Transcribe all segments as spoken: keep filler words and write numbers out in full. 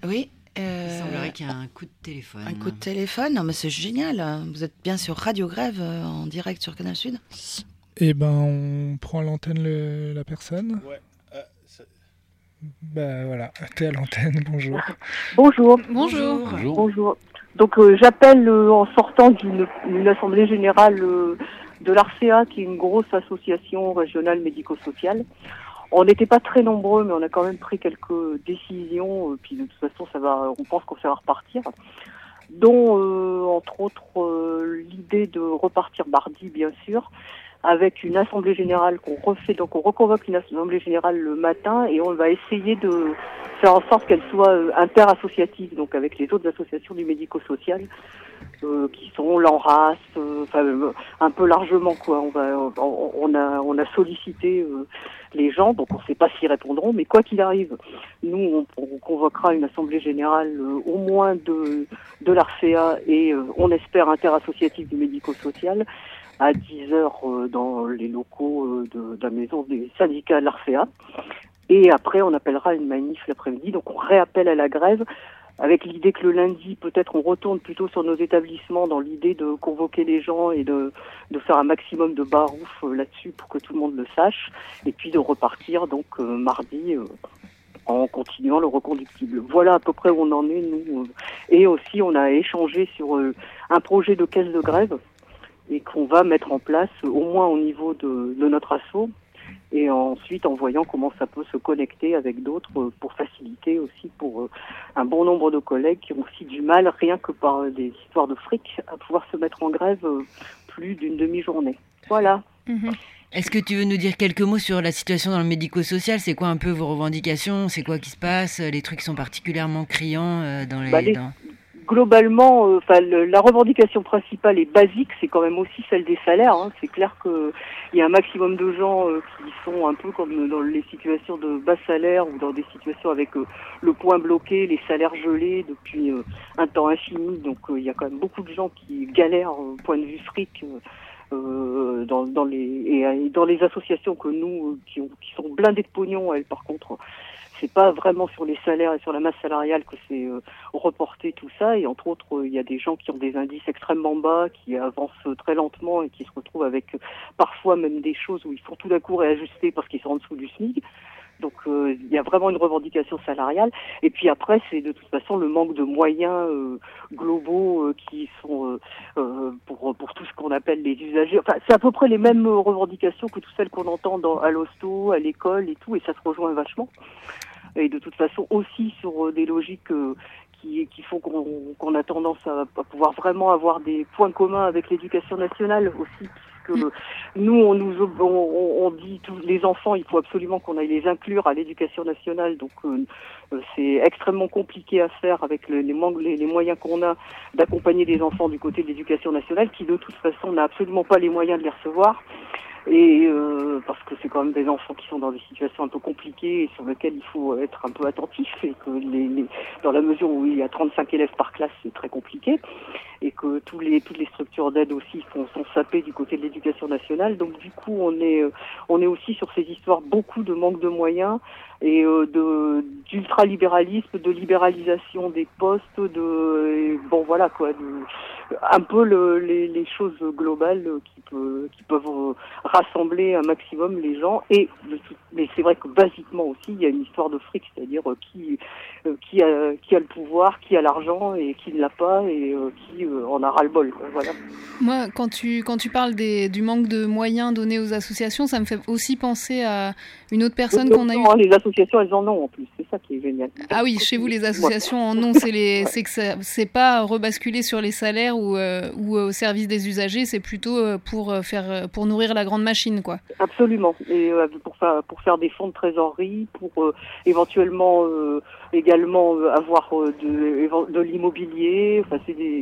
Oui. Euh, Il semblerait qu'il y a un coup de téléphone. Un coup de téléphone, non, mais c'est génial. Vous êtes bien sur Radio Grève euh, en direct sur Canal Sud. Eh ben, on prend à l'antenne le, la personne. Ouais. Euh, c'est... Ben voilà, t'es à l'antenne. Bonjour. Bonjour. Bonjour. Bonjour. Bonjour. Donc euh, j'appelle euh, en sortant d'une, d'une assemblée générale euh, de l'A R C A, qui est une grosse association régionale médico-sociale. On n'était pas très nombreux, mais on a quand même pris quelques décisions. Euh, puis de toute façon, ça va, on pense qu'on ça va repartir. Dont, euh, entre autres, euh, l'idée de repartir mardi, bien sûr, avec une assemblée générale qu'on refait. Donc on reconvoque une assemblée générale le matin et on va essayer de faire en sorte qu'elle soit euh, interassociative, donc avec les autres associations du médico-social, euh, qui sont l'Enrace, euh, enfin euh, un peu largement quoi. On va, on, on a, on a sollicité euh, les gens, donc on ne sait pas s'ils répondront, mais quoi qu'il arrive, nous on, on convoquera une assemblée générale euh, au moins de de l'A R C A et euh, on espère interassociative du médico-social à dix heures euh, dans les locaux euh, de, de la maison des syndicats de l'A R C A. Et après, on appellera une manif l'après-midi. Donc, on réappelle à la grève avec l'idée que le lundi, peut-être, on retourne plutôt sur nos établissements dans l'idée de convoquer les gens et de, de faire un maximum de barouf euh, là-dessus pour que tout le monde le sache. Et puis de repartir, donc, euh, mardi, euh, en continuant le reconductible. Voilà à peu près où on en est, nous. Et aussi, on a échangé sur euh, un projet de caisse de grève et qu'on va mettre en place au moins au niveau de, de notre asso et ensuite en voyant comment ça peut se connecter avec d'autres pour faciliter aussi pour un bon nombre de collègues qui ont aussi du mal, rien que par des histoires de fric, à pouvoir se mettre en grève plus d'une demi-journée. Voilà. Mmh. Est-ce que tu veux nous dire quelques mots sur la situation dans le médico-social ? C'est quoi un peu vos revendications ? C'est quoi qui se passe ? Les trucs sont particulièrement criants dans les... Bah, les... Dans... Globalement, euh, enfin, le, la revendication principale et basique, c'est quand même aussi celle des salaires. Hein. C'est clair que il y a un maximum de gens euh, qui sont un peu comme dans les situations de bas salaire ou dans des situations avec euh, le point bloqué, les salaires gelés depuis euh, un temps infini. Donc, euh, il y a quand même beaucoup de gens qui galèrent au point de vue fric. Euh, Euh, dans, dans les et, et dans les associations que nous qui, ont, qui sont blindées de pognon, elles par contre c'est pas vraiment sur les salaires et sur la masse salariale que c'est euh, reporté tout ça, et entre autres il euh, y a des gens qui ont des indices extrêmement bas, qui avancent très lentement et qui se retrouvent avec euh, parfois même des choses où ils font tout d'un coup réajuster parce qu'ils sont en dessous du SMIC. Donc il euh, y a vraiment une revendication salariale. Et puis après, c'est de toute façon le manque de moyens euh, globaux euh, qui sont euh, euh, pour pour tout ce qu'on appelle les usagers. Enfin, c'est à peu près les mêmes revendications que toutes celles qu'on entend dans, à l'hosto, à l'école et tout, et ça se rejoint vachement. Et de toute façon aussi sur euh, des logiques euh, qui, qui font qu'on, qu'on a tendance à, à pouvoir vraiment avoir des points communs avec l'éducation nationale aussi. Que nous, on nous on, on dit tous les enfants, il faut absolument qu'on aille les inclure à l'éducation nationale. Donc euh, c'est extrêmement compliqué à faire avec le, les, les, les moyens qu'on a d'accompagner les enfants du côté de l'éducation nationale, qui de toute façon n'a absolument pas les moyens de les recevoir. Et euh, parce que c'est quand même des enfants qui sont dans des situations un peu compliquées et sur lesquelles il faut être un peu attentif, et que les, les, dans la mesure où il y a trente-cinq élèves par classe, c'est très compliqué, et que tous les, toutes les structures d'aide aussi sont, sont sapées du côté de l'éducation nationale. Donc du coup, on est, on est aussi sur ces histoires beaucoup de manque de moyens et euh, de d'ultralibéralisme, de libéralisation des postes, de et bon voilà quoi, de, un peu le, les, les choses globales qui peut, qui peuvent rassembler un maximum les gens. Et de tout, mais c'est vrai que basiquement aussi il y a une histoire de fric, c'est-à-dire euh, qui euh, qui a qui a le pouvoir, qui a l'argent et qui ne l'a pas, et euh, qui euh, en a ras-le-bol. Voilà. Moi, quand tu quand tu parles des, du manque de moyens donnés aux associations, ça me fait aussi penser à une autre personne qu'on a eue. Les associations, elles en ont en plus, c'est ça qui est génial. Ah oui, chez vous les associations en ont, c'est les, c'est que ça, c'est pas rebasculé sur les salaires ou euh, ou au service des usagers, c'est plutôt pour faire pour nourrir la grande machine, quoi. Absolument, et euh, pour faire pour faire des fonds de trésorerie, pour euh, éventuellement euh, également euh, avoir euh, de de l'immobilier. Enfin, c'est des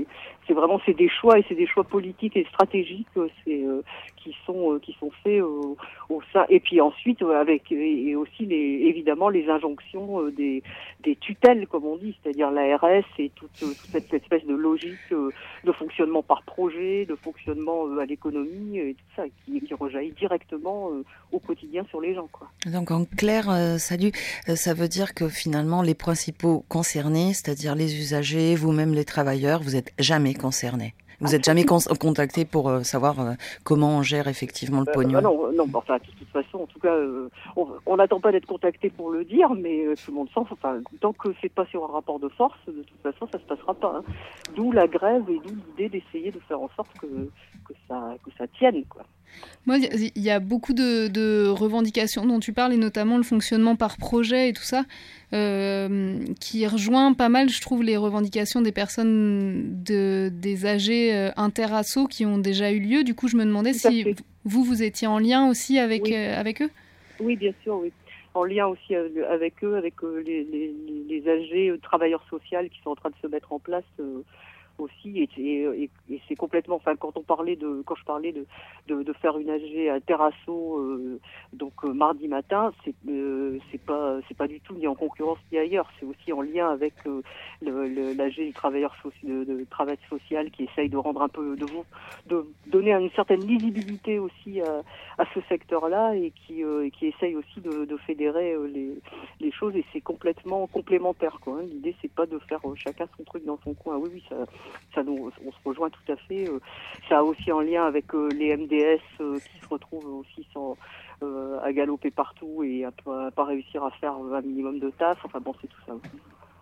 c'est vraiment c'est des choix et c'est des choix politiques et stratégiques euh, c'est euh, qui sont euh, qui sont faits euh, au sein et puis ensuite euh, avec et, et aussi les évidemment les injonctions euh, des des tutelles comme on dit, c'est-à-dire l'A R S et toute, toute cette espèce de logique euh, de fonctionnement par projet, de fonctionnement euh, à l'économie et tout ça qui qui rejaillit directement euh, au quotidien sur les gens quoi. Donc en clair, euh, salut, euh, ça veut dire que finalement les principaux concernés, c'est-à-dire les usagers, vous-même les travailleurs, vous êtes jamais concernés. Vous êtes jamais con- contacté pour euh, savoir euh, comment on gère effectivement le Euh, pognon. bah non, non, bah, enfin, de toute façon, en tout cas, euh, on n'attend pas d'être contacté pour le dire, mais euh, tout le monde sent, enfin, tant que c'est pas sur un rapport de force, de toute façon, ça se passera pas. Hein. D'où la grève et d'où l'idée d'essayer de faire en sorte que, que, ça, que ça tienne, quoi. Moi, il y a beaucoup de, de revendications dont tu parles, et notamment le fonctionnement par projet et tout ça, euh, qui rejoint pas mal, je trouve, les revendications des personnes, de, des A G euh, inter-asso qui ont déjà eu lieu. Du coup, je me demandais Tout à si fait. vous, vous étiez en lien aussi avec, Oui. euh, avec eux. Oui, bien sûr, oui. En lien aussi avec eux, avec euh, les, les, les A G euh, travailleurs sociaux qui sont en train de se mettre en place euh, aussi et, et, et c'est complètement enfin quand on parlait de quand je parlais de de, de faire une A G à Terrasso euh, donc euh, mardi matin c'est euh, c'est pas c'est pas du tout ni en concurrence ni ailleurs, c'est aussi en lien avec euh, le, le, l'A G du travailleur soci, de, de travail social qui essaye de rendre un peu de de donner une certaine lisibilité aussi à, à ce secteur-là et qui euh, qui essaye aussi de, de fédérer euh, les les choses et c'est complètement complémentaire quoi. Hein. L'idée c'est pas de faire euh, chacun son truc dans son coin. Oui oui ça ça nous on se rejoint tout à fait. Euh, ça a aussi en lien avec euh, les M D S euh, qui se retrouvent aussi sans euh, à galoper partout et à, à pas réussir à faire un minimum de taf. Enfin bon c'est tout ça aussi.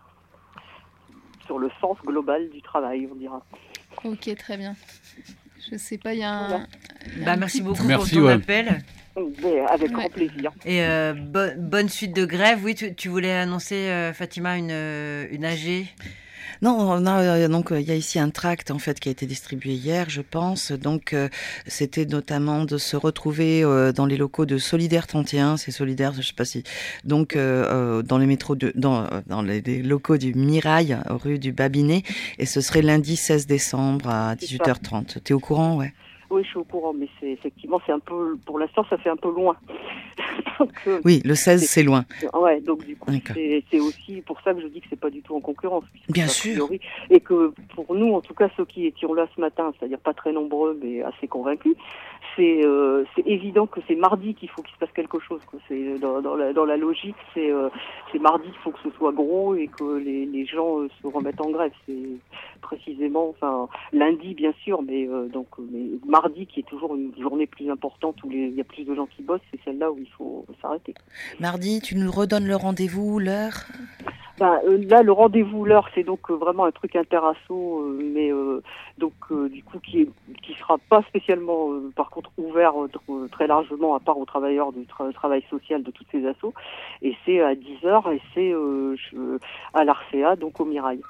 Sur le sens global du travail on dira. Ok très bien. Je sais pas il y a un. Voilà. Il y a Bah, un merci petit- beaucoup Merci, pour ton ouais. appel. Mais avec Ouais. grand plaisir. Et euh, bo- bonne suite de grève. Oui, tu, tu voulais annoncer, euh, Fatima, une, euh, une A G. Non, on a, euh, donc euh, il y a ici un tract en fait qui a été distribué hier, je pense. Donc euh, c'était notamment de se retrouver euh, dans les locaux de Solidaire trente et un, c'est Solidaire, je sais pas si. Donc euh, euh, dans les métros de dans euh, dans les, les locaux du Mirail, rue du Babinet, et ce serait lundi seize décembre à dix-huit heures trente. T'es au courant, ouais? Oui, je suis au courant, mais c'est effectivement c'est un peu pour l'instant ça fait un peu loin. donc, euh, Oui, le seize c'est loin. Ouais, donc du coup D'accord. c'est, c'est aussi pour ça que je dis que c'est pas du tout en concurrence. puisque Bien a sûr. priori- Et que pour nous, en tout cas ceux qui étions là ce matin, c'est-à-dire pas très nombreux mais assez convaincus, c'est euh, c'est évident que c'est mardi qu'il faut qu'il se passe quelque chose. Quoi. C'est dans, dans, la, dans la logique, c'est euh, c'est mardi qu'il faut que ce soit gros et que les, les gens euh, se remettent en grève. C'est précisément, enfin lundi bien sûr, mais euh, donc mais mardi qui est toujours une journée plus importante où les- il y a plus de gens qui bossent, c'est celle-là où il faut s'arrêter. Mardi, tu nous redonnes le rendez-vous, l'heure? Ben, euh, là, le rendez-vous, l'heure, c'est donc euh, vraiment un truc interasso, euh, mais euh, donc euh, du coup qui est, qui sera pas spécialement, euh, par contre, ouvert euh, tr- très largement, à part aux travailleurs du tra- travail social de toutes ces assos. Et c'est à dix heures et c'est euh, je- à l'A R C A, donc au Mirail.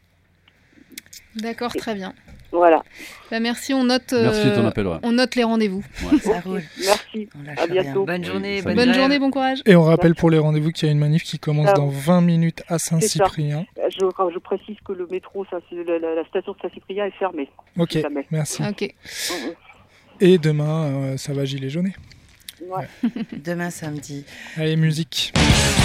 D'accord très bien. Voilà. Bah, merci on note. euh, Merci de ton appel, ouais. On note les rendez-vous. Ça roule. Merci. On lâche À bientôt. Bonne Oui, journée. salut. Bonne, Bonne grève. journée bon courage. Et on rappelle pour les rendez-vous qu'il y a une manif qui commence Ah. dans vingt minutes à Saint-Cyprien. Je, je précise que le métro, ça, c'est la, la- la station de Saint-Cyprien est fermée. Ok, Si jamais. merci. Ok. Mhm. Et demain, euh, ça va gilet jaune. Ouais. Demain samedi. Allez, musique. Musique.